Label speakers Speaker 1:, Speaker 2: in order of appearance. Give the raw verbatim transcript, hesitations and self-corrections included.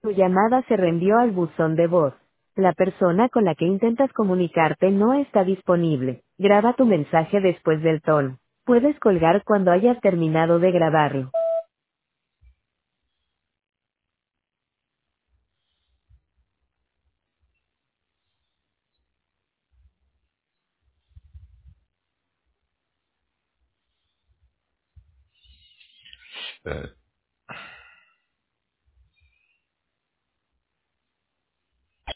Speaker 1: Tu llamada se reenvió al buzón de voz. La persona con la que intentas comunicarte no está disponible. Graba tu mensaje después del tono. Puedes colgar cuando hayas terminado de grabarlo.
Speaker 2: Uh,